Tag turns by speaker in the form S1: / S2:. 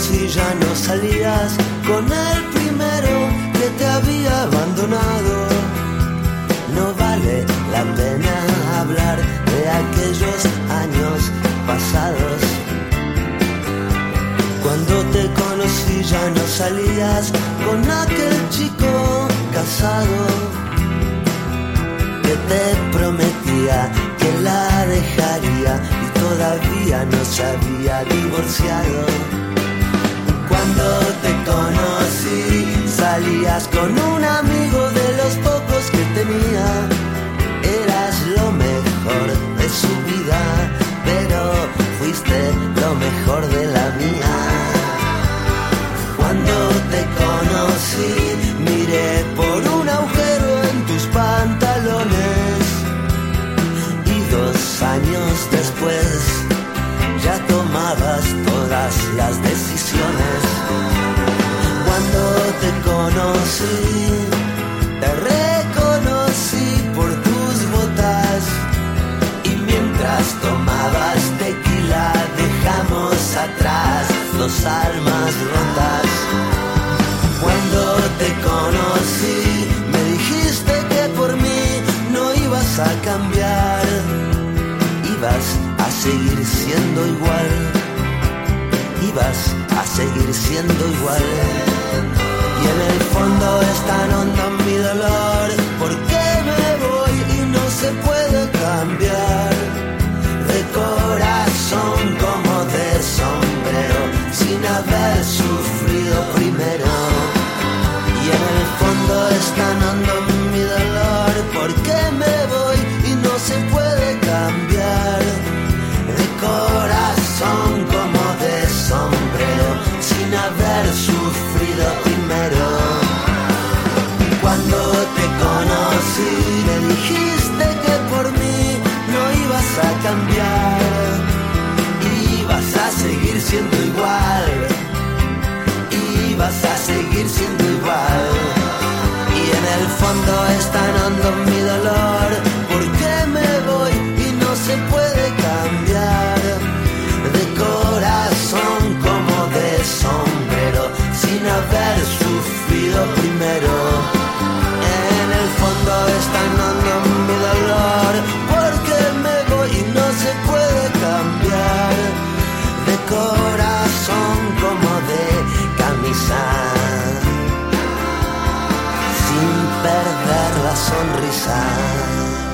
S1: conocí ya no salías con el primero que te había abandonado. No vale la pena hablar de aquellos años pasados. Cuando te conocí ya no salías con aquel chico casado que te prometía que la dejaría y todavía no se había divorciado. Cuando te conocí salías con un amigo de los pocos que tenía. Eras lo mejor de su vida, pero fuiste lo mejor de la mía. Cuando te conocí miré por un agujero en tus pantalones y 2 años después ya tomabas todas las decisiones. Cuando te conocí, te reconocí por tus botas y mientras tomabas tequila dejamos atrás 2 almas rotas. Cuando te conocí, me dijiste que por mí no ibas a cambiar, ibas a seguir siendo igual, ibas a seguir siendo igual. Y en el fondo es tan hondo mi dolor, porque me voy y no se puede cambiar. De corazón como de sombrero, sin haber sufrido primero. Y en el fondo es tan hondo mi dolor, porque me voy y no se puede cambiar. De corazón como de sombrero, sin haber sufrido primero. Cuando te conocí me dijiste que por mí no ibas a cambiar, ibas a seguir siendo igual, ibas a seguir siendo igual. Y en el fondo es tan hondo mi dolor, porque me voy y no se puede cambiar. De corazón como de sombrero, sin haber sufrido primero. En el fondo es tan hondo mi dolor, porque me voy y no se puede cambiar. De corazón como de camisa, sin perder la sonrisa.